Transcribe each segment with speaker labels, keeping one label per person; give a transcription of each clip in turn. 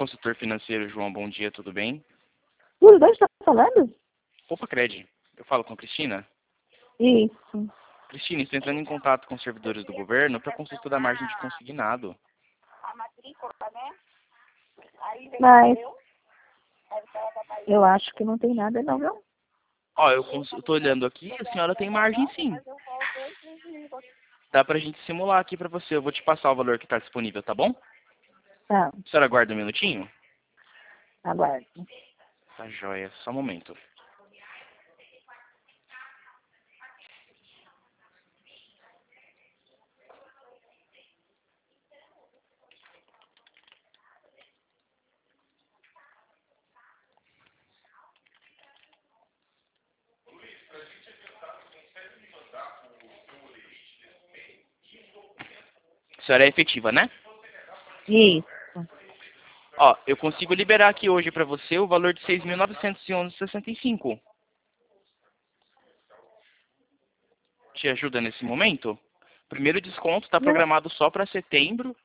Speaker 1: consultor financeiro, João. Bom dia, tudo bem?
Speaker 2: Tudo bem, está falando?
Speaker 1: Opa, Cred. Eu falo com a Cristina?
Speaker 2: Isso.
Speaker 1: Cristina, estou entrando em contato com os servidores do governo para consulta da margem de consignado.
Speaker 2: Mas eu acho que não tem nada não, viu?
Speaker 1: Ó, eu estou olhando aqui, a senhora tem margem sim. Dá pra gente simular aqui pra você. Eu vou te passar o valor que está disponível, tá bom?
Speaker 2: Tá,
Speaker 1: A senhora aguarda um minutinho?
Speaker 2: aguardo.
Speaker 1: Tá joia, só um momento. A senhora é efetiva, né?
Speaker 2: Isso.
Speaker 1: Ó, eu consigo liberar aqui hoje pra você o valor de 6.911,65. Te ajuda nesse momento? O primeiro desconto está
Speaker 2: Não,
Speaker 1: programado só para setembro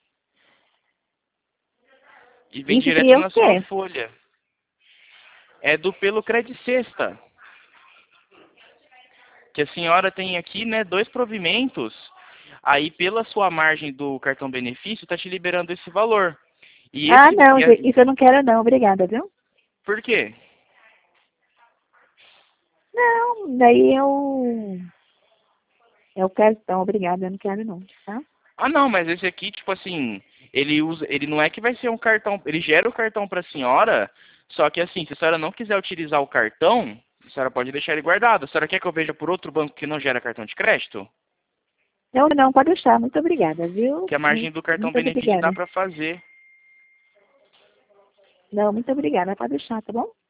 Speaker 1: e vem
Speaker 2: isso
Speaker 1: direto
Speaker 2: seria o
Speaker 1: na sua
Speaker 2: quê?
Speaker 1: folha. É do Pelo Credit Sexta, que a senhora tem aqui, né, 2 provimentos. Aí, pela sua margem do cartão benefício, está te liberando esse valor. E
Speaker 2: Ah,
Speaker 1: esse,
Speaker 2: não, isso eu não quero não, obrigada, viu?
Speaker 1: por quê?
Speaker 2: Não, daí eu quero então, obrigada, eu não quero não, tá?
Speaker 1: Ah, não, mas esse aqui, tipo assim, ele não é que vai ser um cartão, ele gera o cartão para a senhora, só que assim, se a senhora não quiser utilizar o cartão, a senhora pode deixar ele guardado. A senhora quer que eu veja por outro banco que não gera cartão de crédito?
Speaker 2: Não, não, pode deixar, muito obrigada, viu?
Speaker 1: Que a margem do cartão
Speaker 2: Muito
Speaker 1: benefício dá
Speaker 2: obrigada.
Speaker 1: para fazer.
Speaker 2: Não, muito obrigada, pode deixar, tá bom?